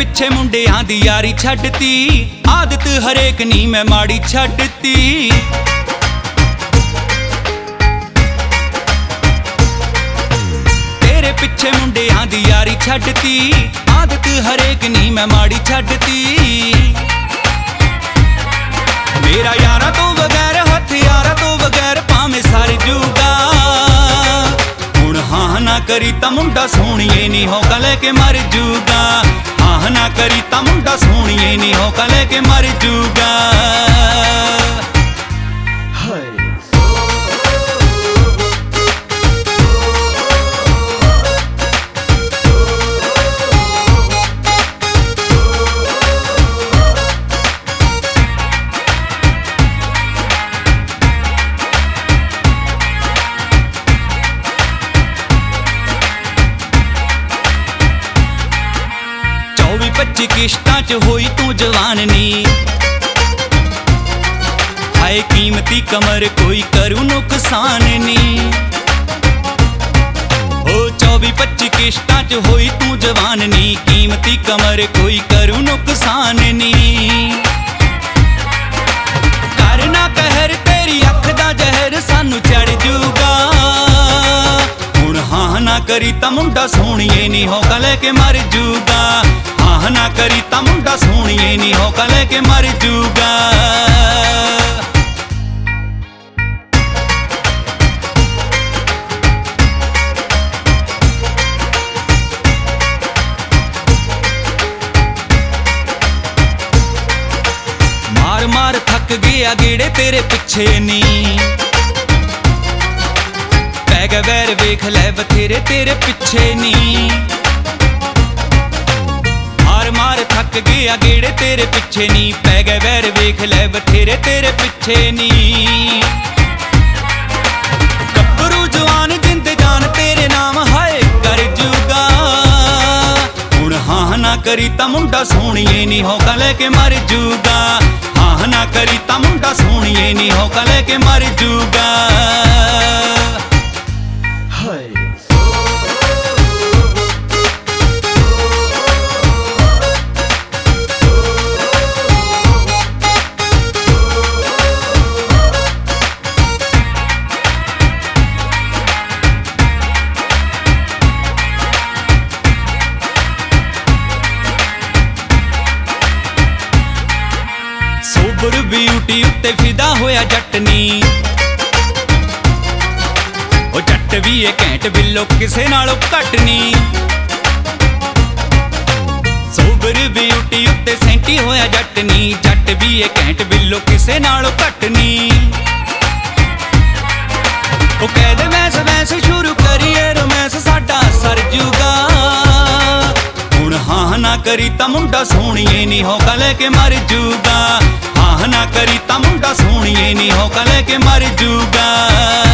पिछे मुंडियां दी यारी छड्डती, आदत हरेक नी मैं माड़ी छड्डती। तेरे पिछे मुंडियां दी यारी छड्डती, आदत हरेक नी मैं माड़ी छड्डती। मेरा यारा तो बगैर हथियारा तो बगैर भावें सर जूगा। हुण हाँ ना करी तां मुंडा सोहणीए नी होगा लेके मर जूगा। हाँ ना करी तां मुंडा सोहणीए नी होगा लेके मर जूगा। पच्ची किश्तां च होई तू जवान नी, हाय कीमती कमर कोई करूं नुकसान नी। ओ 24-25 किश्तां च होई तू जवान नी, कीमती कमर कोई करूं नुकसान नी। करना कहर तेरी अख दा जहर सानू चढ़ जूगा। हुण हाँ ना करी तां मुंडा सोहणीए नी होगा लेके मर जूगा। हाँ ना करी तां मुंडा सोहणीए नी होगा लेके मर जूगा। मार मार थक गया गेड़े तेरे पिछे नी, पै गए वैर वेख लै बथेरे तेरे पिछे नी। मार थक गया गेड़े तेरे पिछे नी, पै गए वैर वेख लै बथेरे तेरे पिछे नी। गब्बरू जवान जिंद जान तेरे नाम हाय कर जूगा। हुण हाँ ना करी तां मुंडा सोहणीए नी होगा लेके मर जूगा। हाँ ना करी तां मुंडा सोहणीए नी होगा लेके मर जूगा। सोबर ब्यूटी उत्ते फिदा होया जट नी, ओ जट भी ए घैंट बिल्लो किसे नालों घट नी। सोबर ब्यूटी उत्ते सेंटी होया जट नी, जट भी ए घैंट बिल्लो किसे नालों घट नी। ओ कह दे वैस वैस शुरू करिए रोमैंस साडा सर जूगा। हुण हाँ ना करी तां मुंडा सोहणीए नी होगा लेके मर जूगा। हाँ ना करी तां मुंडा सोहणीए नी होगा लेके मर जूगा।